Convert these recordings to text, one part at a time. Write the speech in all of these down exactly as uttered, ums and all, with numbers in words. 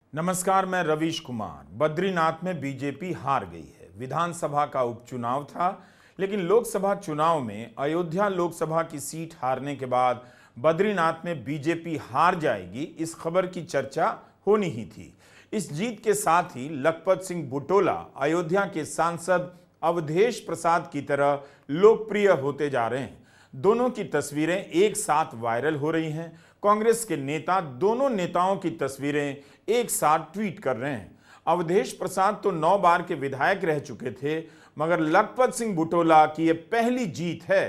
नमस्कार, मैं रवीश कुमार। बद्रीनाथ में बीजेपी हार गई है। विधानसभा का उपचुनाव था, लेकिन लोकसभा चुनाव में अयोध्या लोकसभा की सीट हारने के बाद बद्रीनाथ में बीजेपी हार जाएगी, इस खबर की चर्चा होनी ही थी। इस जीत के साथ ही लखपत सिंह बुटोला अयोध्या के सांसद अवधेश प्रसाद की तरह लोकप्रिय होते जा रहे हैं। दोनों की तस्वीरें एक साथ वायरल हो रही हैं। कांग्रेस के नेता दोनों नेताओं की तस्वीरें एक साथ ट्वीट कर रहे हैं। अवधेश प्रसाद तो नौ बार के विधायक रह चुके थे, मगर लखपत सिंह बुटोला की यह पहली जीत है।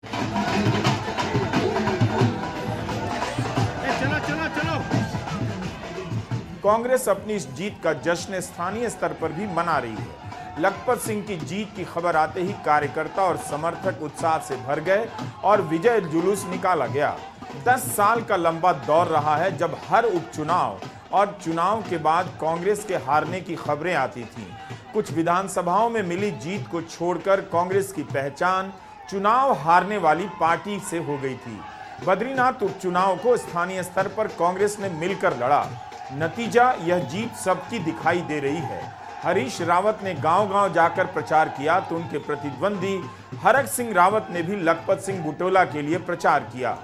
चलो चलो चलो। कांग्रेस अपनी इस जीत का जश्न स्थानीय स्तर पर भी मना रही है। लखपत सिंह की जीत की खबर आते ही कार्यकर्ता और समर्थक उत्साह से भर गए और विजय जुलूस निकाला गया। दस साल का लंबा दौर रहा है जब हर उपचुनाव और चुनाव के बाद कांग्रेस के हारने की खबरें आती थीं। कुछ विधानसभाओं में मिली जीत को छोड़कर कांग्रेस की पहचान चुनाव हारने वाली पार्टी से हो गई थी। बद्रीनाथ उपचुनाव को स्थानीय स्तर पर कांग्रेस ने मिलकर लड़ा। नतीजा यह जीत सबकी दिखाई दे रही है। हरीश रावत ने गांव-गांव जाकर प्रचार किया तो उनके प्रतिद्वंदी हरक सिंह रावत ने भी लखपत सिंह बुटोला के लिए प्रचार किया।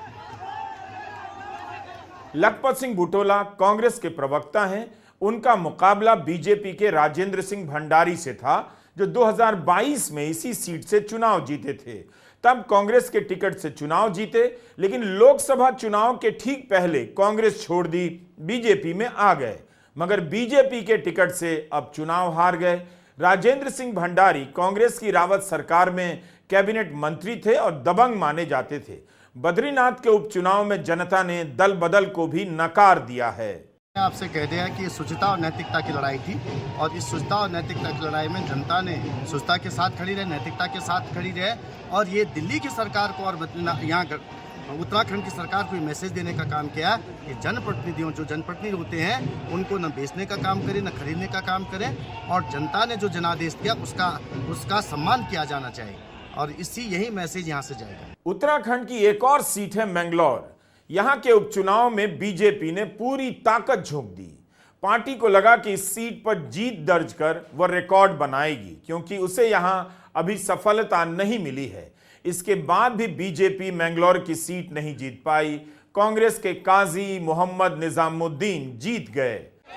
लखपत सिंह बुटोला कांग्रेस के प्रवक्ता हैं। उनका मुकाबला बीजेपी के राजेंद्र सिंह भंडारी से था, जो दो हज़ार बाईस में इसी सीट से चुनाव जीते थे। तब कांग्रेस के टिकट से चुनाव जीते, लेकिन लोकसभा चुनाव के ठीक पहले कांग्रेस छोड़ दी, बीजेपी में आ गए, मगर बीजेपी के टिकट से अब चुनाव हार गए। राजेंद्र सिंह भंडारी कांग्रेस की रावत सरकार में कैबिनेट मंत्री थे और दबंग माने जाते थे। बद्रीनाथ के उपचुनाव में जनता ने दल बदल को भी नकार दिया है। आपसे कह दिया कि शुचिता और नैतिकता की लड़ाई थी, और इस शुचिता और नैतिकता की लड़ाई में जनता ने शुचिता के साथ खड़ी रहे, नैतिकता के साथ खड़ी रहे, और ये दिल्ली की सरकार को और यहाँ उत्तराखंड की सरकार को मैसेज देने का काम किया कि जनप्रतिनिधियों जो जनप्रतिनिधि होते हैं उनको न बेचने का काम करें, न खरीदने का काम करें, और जनता ने जो जनादेश दिया उसका उसका सम्मान किया जाना चाहिए, और इसी यही मैसेज यहाँ से जाएगा। उत्तराखंड की एक और सीट है मैंगलोर। यहां के उपचुनाव में बीजेपी ने पूरी ताकत झोंक दी। पार्टी को लगा कि इस सीट पर जीत दर्ज कर वह रिकॉर्ड बनाएगी, क्योंकि उसे यहां अभी सफलता नहीं मिली है। इसके बाद भी बीजेपी मैंगलोर की सीट नहीं जीत पाई। कांग्रेस के काजी मोहम्मद निजामुद्दीन जीत गए।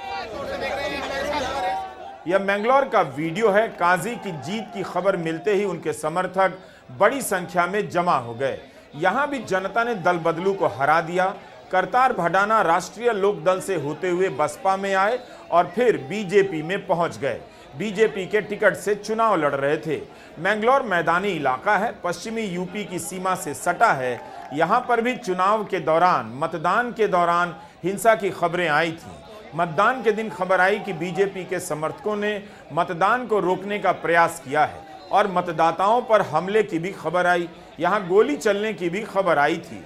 यह मैंगलोर का वीडियो है। काजी की जीत की खबर मिलते ही उनके समर्थक बड़ी संख्या में जमा हो गए। यहां भी जनता ने दल बदलू को हरा दिया। करतार भडाना राष्ट्रीय लोक दल से होते हुए बसपा में आए और फिर बीजेपी में पहुंच गए। बीजेपी के टिकट से चुनाव लड़ रहे थे। मैंगलोर मैदानी इलाका है, पश्चिमी यूपी की सीमा से सटा है। यहां पर भी चुनाव के दौरान, मतदान के दौरान हिंसा की खबरें आई थीं। मतदान के दिन खबर आई कि बीजेपी के समर्थकों ने मतदान को रोकने का प्रयास किया है और मतदाताओं पर हमले की भी खबर आई। यहां गोली चलने की भी खबर आई थी।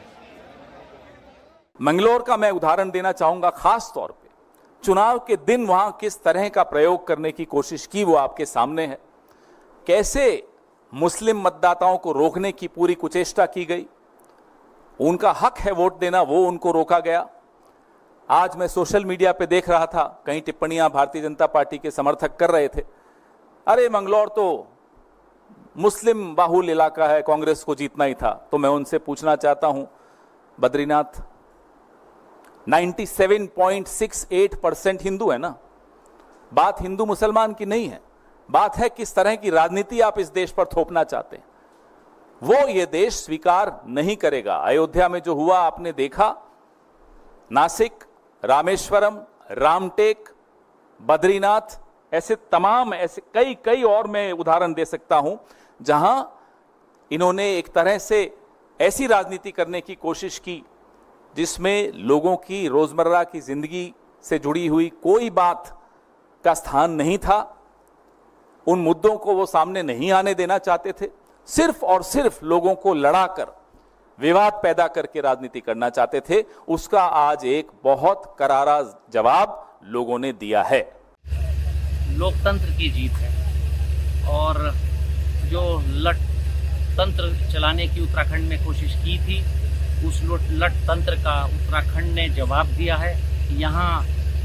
मैंगलोर का मैं उदाहरण देना चाहूंगा, खास तौर पे चुनाव के दिन वहां किस तरह का प्रयोग करने की कोशिश की वो आपके सामने है। कैसे मुस्लिम मतदाताओं को रोकने की पूरी कुचेष्टा की गई। उनका हक है वोट देना, वो उनको रोका गया। आज मैं सोशल मीडिया पे देख रहा था, कई टिप्पणियां भारतीय जनता पार्टी के समर्थक कर रहे थे, अरे मैंगलोर तो मुस्लिम बाहुल इलाका है, कांग्रेस को जीतना ही था। तो मैं उनसे पूछना चाहता हूं, बद्रीनाथ सत्तानवे पॉइंट छह आठ परसेंट हिंदू है ना। बात हिंदू मुसलमान की नहीं है, बात है किस तरह की राजनीति आप इस देश पर थोपना चाहते हैं। वो ये देश स्वीकार नहीं करेगा। अयोध्या में जो हुआ आपने देखा, नासिक, रामेश्वरम, रामटेक, बद्रीनाथ, ऐसे तमाम ऐसे कई कई और मैं उदाहरण दे सकता हूं जहां इन्होंने एक तरह से ऐसी राजनीति करने की कोशिश की जिसमें लोगों की रोजमर्रा की जिंदगी से जुड़ी हुई कोई बात का स्थान नहीं था। उन मुद्दों को वो सामने नहीं आने देना चाहते थे। सिर्फ और सिर्फ लोगों को लड़ाकर, विवाद पैदा करके राजनीति करना चाहते थे। उसका आज एक बहुत करारा जवाब लोगों ने दिया है। लोकतंत्र की जीत है, और जो लट तंत्र चलाने की उत्तराखंड में कोशिश की थी, उस लट तंत्र का उत्तराखंड ने जवाब दिया है। यहाँ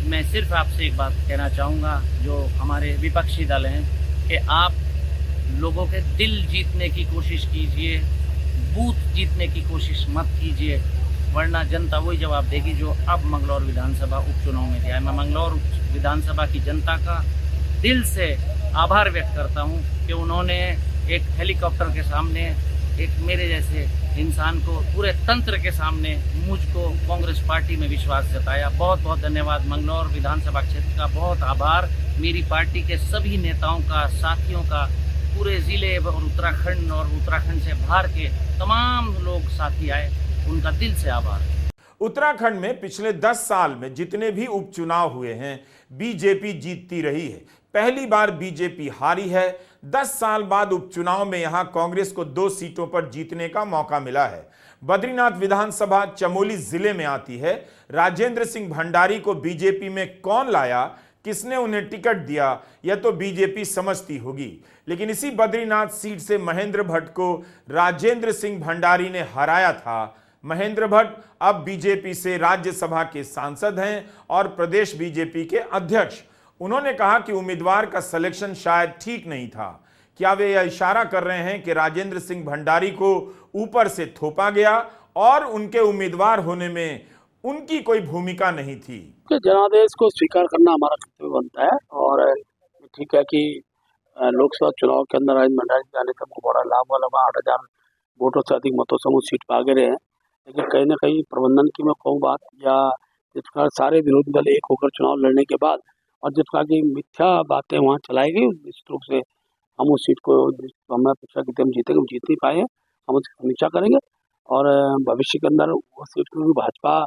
मैं सिर्फ आपसे एक बात कहना चाहूँगा, जो हमारे विपक्षी दल हैं, कि आप लोगों के दिल जीतने की कोशिश कीजिए, बूथ जीतने की कोशिश मत कीजिए, वरना जनता वही जवाब देगी जो अब मंगलौर विधानसभा उपचुनाव में दिया है। मैं मंगलौर विधानसभा की जनता का दिल से आभार व्यक्त करता हूं कि उन्होंने एक हेलीकॉप्टर के सामने एक मेरे जैसे इंसान को, पूरे तंत्र के सामने मुझको कांग्रेस पार्टी में विश्वास जताया। बहुत बहुत धन्यवाद। मंगलौर विधानसभा क्षेत्र का बहुत आभार, मेरी पार्टी के सभी नेताओं का, साथियों का, पूरे जिले और उत्तराखंड और उत्तराखंड से बाहर के तमाम लोग साथी आए, उनका दिल से आभार। उत्तराखंड में पिछले दस साल में जितने भी उपचुनाव हुए हैं, बीजेपी जीतती रही है। पहली बार बीजेपी हारी है। दस साल बाद उपचुनाव में यहां कांग्रेस को दो सीटों पर जीतने का मौका मिला है। बद्रीनाथ विधानसभा चमोली जिले में आती है। राजेंद्र सिंह भंडारी को बीजेपी में कौन लाया, किसने उन्हें टिकट दिया, यह तो बीजेपी समझती होगी। लेकिन इसी बद्रीनाथ सीट से महेंद्र भट्ट को राजेंद्र सिंह भंडारी ने हराया था। महेंद्र भट्ट अब बीजेपी से राज्यसभा के सांसद हैं और प्रदेश बीजेपी के अध्यक्ष। उन्होंने कहा कि उम्मीदवार का सिलेक्शन शायद ठीक नहीं था। क्या वे यह इशारा कर रहे हैं कि राजेंद्र सिंह भंडारी को ऊपर से थोपा गया और उनके उम्मीदवार होने में उनकी कोई भूमिका नहीं थी? जनादेश को स्वीकार करना हमारा कर्तव्य बनता है और ठीक है कि लोकसभा चुनाव के अंदर राजेंद्र भंडारी जाने से हमको बड़ा लाभ वाला हुआ। आठ हजार वोटों से अधिक मतों से वो सीट पर आगे रहे हैं। लेकिन कहीं ना कहीं प्रबंधन की मैं कहूँ बात, या जिस प्रकार सारे विरोधी दल एक होकर चुनाव लड़ने के बाद और जिस प्रकार की मिथ्या बातें वहाँ चलाई गई, निश्चित रूप से हम उस सीट को हमें अपेक्षा की हम जीतेंगे, हम जीत नहीं पाए हैं। हम उसकी समीक्षा करेंगे और भविष्य के अंदर वो सीट को भी भाजपा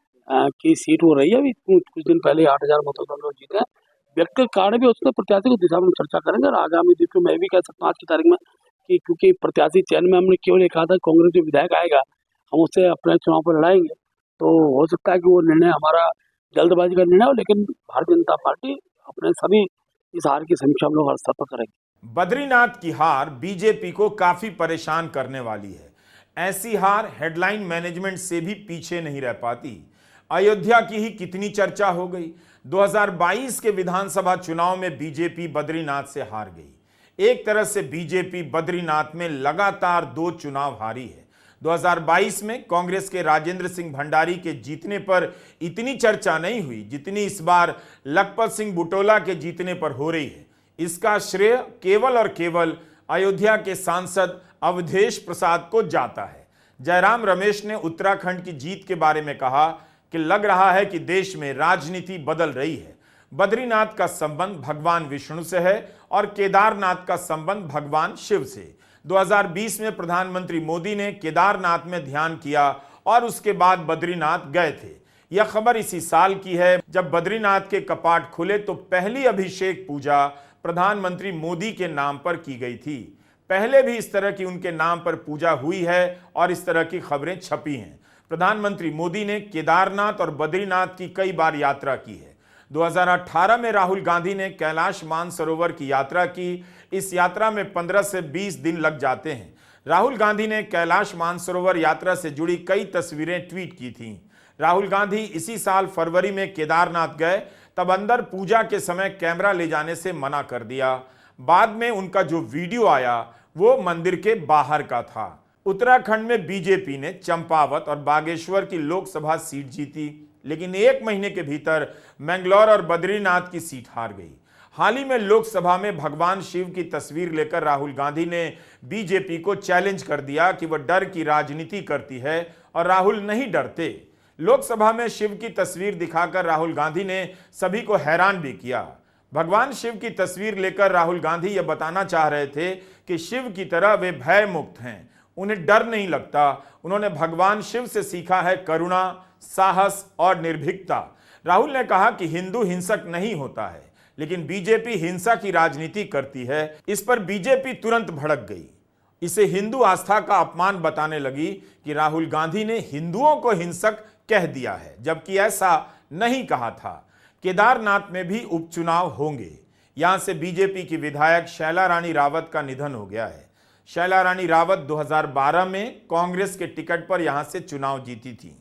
की सीट हो रही है। अभी कुछ दिन पहले आठ हजार मतों से हम लोग जीते हैं। व्यक्तिगत कारण भी उसमें प्रत्याशी की दिशा में चर्चा करेंगे और आगामी दिन में मैं भी कह सकता हूँ आज की तारीख में कि क्योंकि प्रत्याशी चयन में हमने केवल एक कहा था कांग्रेस जो विधायक आएगा हम उससे अपने चुनाव पर लड़ाएंगे, तो हो सकता है कि वो निर्णय हमारा जल्दबाजी का निर्णय हो, लेकिन भारतीय जनता पार्टी अपने सभी इस हार की समीक्षा हम लोग हर स्तर पर करेंगे। बद्रीनाथ की हार बीजेपी को काफी परेशान करने वाली है। ऐसी हार हेडलाइन मैनेजमेंट से भी पीछे नहीं रह पाती। अयोध्या की ही कितनी चर्चा हो गई। दो हज़ार बाईस के विधानसभा चुनाव में बीजेपी बद्रीनाथ से हार गई। एक तरह से बीजेपी बद्रीनाथ में लगातार दो चुनाव हारी है। दो हज़ार बाईस में कांग्रेस के राजेंद्र सिंह भंडारी के जीतने पर इतनी चर्चा नहीं हुई जितनी इस बार लखपत सिंह बुटोला के जीतने पर हो रही है। इसका श्रेय केवल और केवल अयोध्या के सांसद अवधेश प्रसाद को जाता है। जयराम रमेश ने उत्तराखंड की जीत के बारे में कहा कि लग रहा है कि देश में राजनीति बदल रही है। बद्रीनाथ का संबंध भगवान विष्णु से है और केदारनाथ का संबंध भगवान शिव से। दो हज़ार बीस में प्रधानमंत्री मोदी ने केदारनाथ में ध्यान किया और उसके बाद बद्रीनाथ गए थे। यह खबर इसी साल की है जब बद्रीनाथ के कपाट खुले तो पहली अभिषेक पूजा प्रधानमंत्री मोदी के नाम पर की गई थी। पहले भी इस तरह की उनके नाम पर पूजा हुई है और इस तरह की खबरें छपी हैं। प्रधानमंत्री मोदी ने केदारनाथ और बद्रीनाथ की कई बार यात्रा की है। दो हज़ार अठारह में राहुल गांधी ने कैलाश मानसरोवर की यात्रा की। इस यात्रा में पंद्रह से बीस दिन लग जाते हैं। राहुल गांधी ने कैलाश मानसरोवर यात्रा से जुड़ी कई तस्वीरें ट्वीट की थीं। राहुल गांधी इसी साल फरवरी में केदारनाथ गए, तब अंदर पूजा के समय कैमरा ले जाने से मना कर दिया। बाद में उनका जो वीडियो आया वो मंदिर के बाहर का था। उत्तराखंड में बीजेपी ने चंपावत और बागेश्वर की लोकसभा सीट जीती, लेकिन एक महीने के भीतर मैंगलोर और बद्रीनाथ की सीट हार गई। हाल ही में लोकसभा में भगवान शिव की तस्वीर लेकर राहुल गांधी ने बीजेपी को चैलेंज कर दिया कि वह डर की राजनीति करती है और राहुल नहीं डरते। लोकसभा में शिव की तस्वीर दिखाकर राहुल गांधी ने सभी को हैरान भी किया। भगवान शिव की तस्वीर लेकर राहुल गांधी यह बताना चाह रहे थे कि शिव की तरह वे भय मुक्त हैं, उन्हें डर नहीं लगता। उन्होंने भगवान शिव से सीखा है करुणा, साहस और निर्भीकता। राहुल ने कहा कि हिंदू हिंसक नहीं होता है, लेकिन बीजेपी हिंसा की राजनीति करती है। इस पर बीजेपी तुरंत भड़क गई। इसे हिंदू आस्था का अपमान बताने लगी कि राहुल गांधी ने हिंदुओं को हिंसक कह दिया है, जबकि ऐसा नहीं कहा था। केदारनाथ में भी उपचुनाव होंगे। यहां से बीजेपी की विधायक शैला रानी रावत का निधन हो गया है। शैला रानी रावत दो हज़ार बारह में कांग्रेस के टिकट पर यहां से चुनाव जीती थी।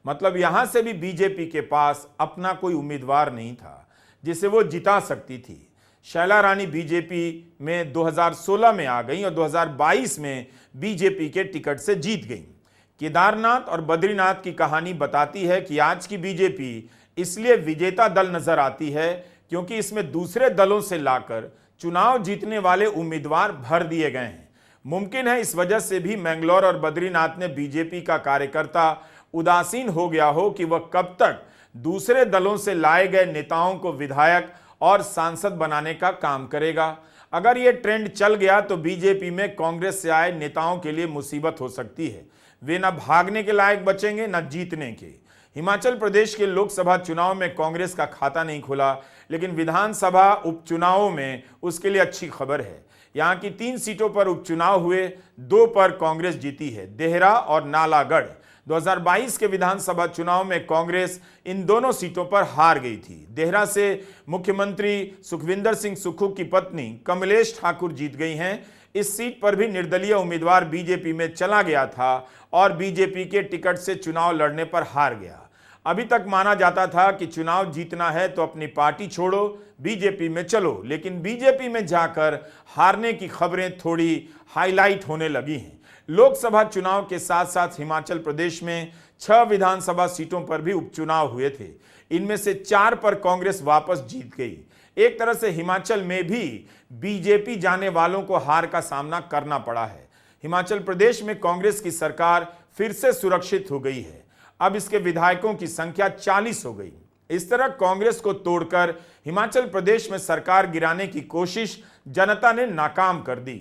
मतलब यहां से भी बीजेपी के पास अपना कोई उम्मीदवार नहीं था जिसे वो जिता सकती थी। शैला रानी बीजेपी में दो हज़ार सोलह में आ गई और दो हज़ार बाईस में बीजेपी के टिकट से जीत गई। केदारनाथ और बद्रीनाथ की कहानी बताती है कि आज की बीजेपी इसलिए विजेता दल नजर आती है क्योंकि इसमें दूसरे दलों से लाकर चुनाव जीतने वाले उम्मीदवार भर दिए गए हैं। मुमकिन है इस वजह से भी मैंगलोर और बद्रीनाथ में बीजेपी का कार्यकर्ता उदासीन हो गया हो कि वह कब तक दूसरे दलों से लाए गए नेताओं को विधायक और सांसद बनाने का काम करेगा। अगर यह ट्रेंड चल गया तो बीजेपी में कांग्रेस से आए नेताओं के लिए मुसीबत हो सकती है। वे न भागने के लायक बचेंगे न जीतने के। हिमाचल प्रदेश के लोकसभा चुनाव में कांग्रेस का खाता नहीं खुला, लेकिन विधानसभा उपचुनावों में उसके लिए अच्छी खबर है। यहां की तीन सीटों पर उपचुनाव हुए, दो पर कांग्रेस जीती है, देहरा और नालागढ़। दो हज़ार बाईस के विधानसभा चुनाव में कांग्रेस इन दोनों सीटों पर हार गई थी। देहरा से मुख्यमंत्री सुखविंदर सिंह सुक्खू की पत्नी कमलेश ठाकुर जीत गई हैं। इस सीट पर भी निर्दलीय उम्मीदवार बीजेपी में चला गया था और बीजेपी के टिकट से चुनाव लड़ने पर हार गया। अभी तक माना जाता था कि चुनाव जीतना है तो अपनी पार्टी छोड़ो, बीजेपी में चलो, लेकिन बीजेपी में जाकर हारने की खबरें थोड़ी हाईलाइट होने लगी हैं। लोकसभा चुनाव के साथ साथ हिमाचल प्रदेश में छह विधानसभा सीटों पर भी उपचुनाव हुए थे। इनमें से चार पर कांग्रेस वापस जीत गई। एक तरह से हिमाचल में भी बीजेपी जाने वालों को हार का सामना करना पड़ा है। हिमाचल प्रदेश में कांग्रेस की सरकार फिर से सुरक्षित हो गई है। अब इसके विधायकों की संख्या चालीस हो गई। इस तरह कांग्रेस को तोड़कर हिमाचल प्रदेश में सरकार गिराने की कोशिश जनता ने नाकाम कर दी।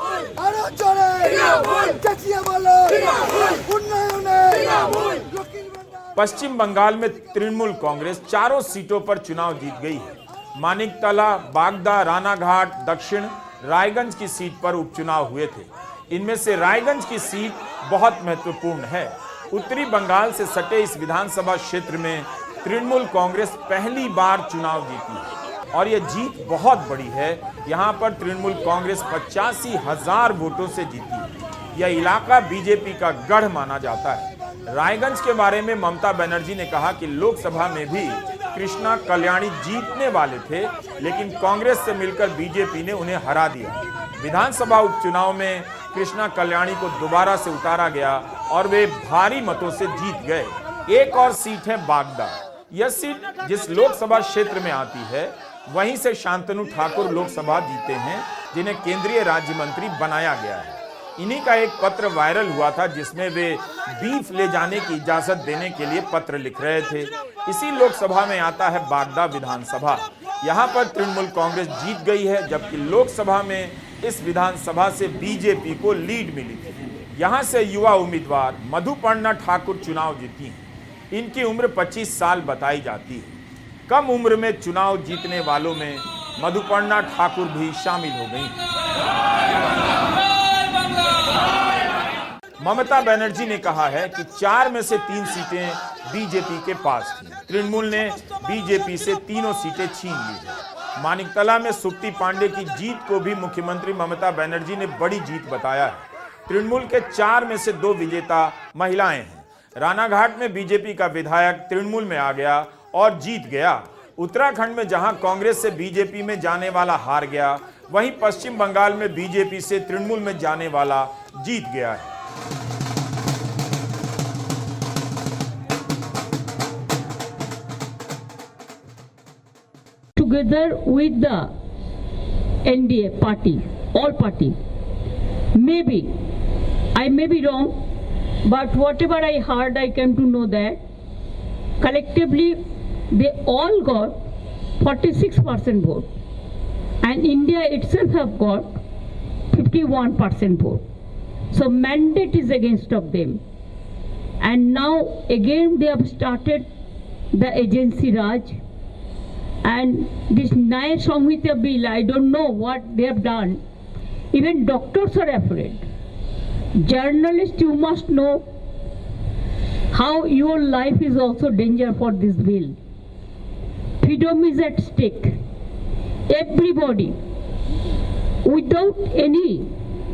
पश्चिम बंगाल में तृणमूल कांग्रेस चारों सीटों पर चुनाव जीत गई है। मानिकतला, बागदा, रानाघाट, दक्षिण रायगंज की सीट पर उपचुनाव हुए थे। इनमें से रायगंज की सीट बहुत महत्वपूर्ण है। उत्तरी बंगाल से सटे इस विधानसभा क्षेत्र में तृणमूल कांग्रेस पहली बार चुनाव जीती है और यह जीत बहुत बड़ी है। यहां पर तृणमूल कांग्रेस पचासी हजार वोटों से जीती है। यह इलाका बीजेपी का गढ़ माना जाता है। रायगंज के बारे में ममता बनर्जी ने कहा कि लोकसभा में भी कृष्णा कल्याणी जीतने वाले थे, लेकिन कांग्रेस से मिलकर बीजेपी ने उन्हें हरा दिया। विधानसभा उपचुनाव में कृष्णा कल्याणी को दोबारा से उतारा गया और वे भारी मतों से जीत गए। एक और सीट है बागदा। यह सीट जिस लोकसभा क्षेत्र में आती है वहीं से शांतनु ठाकुर लोकसभा जीते हैं, जिन्हें केंद्रीय राज्य मंत्री बनाया गया है। इन्हीं का एक पत्र वायरल हुआ था जिसमें वे बीफ ले जाने की इजाजत देने के लिए पत्र लिख रहे थे। इसी लोकसभा में आता है बागदा विधानसभा। यहां पर तृणमूल कांग्रेस जीत गई है, जबकि लोकसभा में इस विधानसभा से बीजेपी को लीड मिली थी। यहां से युवा उम्मीदवार मधुपर्णा ठाकुर चुनाव जीती हैं। इनकी उम्र पच्चीस साल बताई जाती है। कम उम्र में चुनाव जीतने वालों में मधुपर्णा ठाकुर भी शामिल हो गई। ममता बनर्जी ने कहा है कि चार में से तीन सीटें बीजेपी के पास थी। तृणमूल ने बीजेपी से तीनों सीटें छीन ली है। मानिकतला में सुप्ती पांडे की जीत को भी मुख्यमंत्री ममता बनर्जी ने बड़ी जीत बताया है। तृणमूल के चार में से दो विजेता महिलाएं हैं। रानाघाट में बीजेपी का विधायक तृणमूल में आ गया और जीत गया। उत्तराखंड में जहां कांग्रेस से बीजेपी में जाने वाला हार गया, वहीं पश्चिम बंगाल में बीजेपी से तृणमूल में जाने वाला जीत गया है। Together with the N D A party, all party, maybe I may be wrong, but whatever I heard, I came to know that collectively they all got forty-six percent vote, and India itself have got fifty-one percent vote. So mandate is against of them, and now again they have started the agency Raj. And this Nyaya Samhita bill, I don't know what they have done. Even doctors are afraid. Journalists, you must know how your life is also danger for this bill. Freedom is at stake. Everybody, without any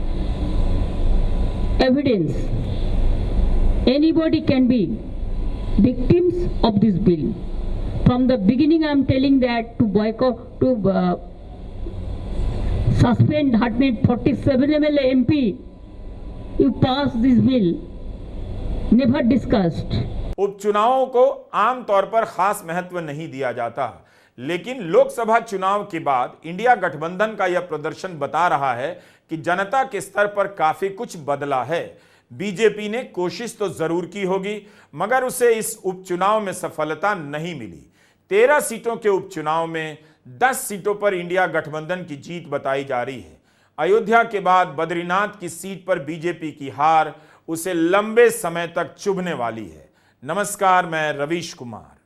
evidence, anybody can be victims of this bill. From the beginning, I am telling that to boycott, to uh, suspend one hundred forty-seven M L A M P. You pass this bill. Never discussed. उपचुनावों को आमतौर पर खास महत्व नहीं दिया जाता, लेकिन लोकसभा चुनाव के बाद इंडिया गठबंधन का यह प्रदर्शन बता रहा है कि जनता के स्तर पर काफी कुछ बदला है। बीजेपी ने कोशिश तो जरूर की होगी, मगर उसे इस उपचुनाव में सफलता नहीं मिली। तेरह सीटों के उपचुनाव में दस सीटों पर इंडिया गठबंधन की जीत बताई जा रही है। अयोध्या के बाद बद्रीनाथ की सीट पर बीजेपी की हार उसे लंबे समय तक चुभने वाली है। नमस्कार, मैं रवीश कुमार।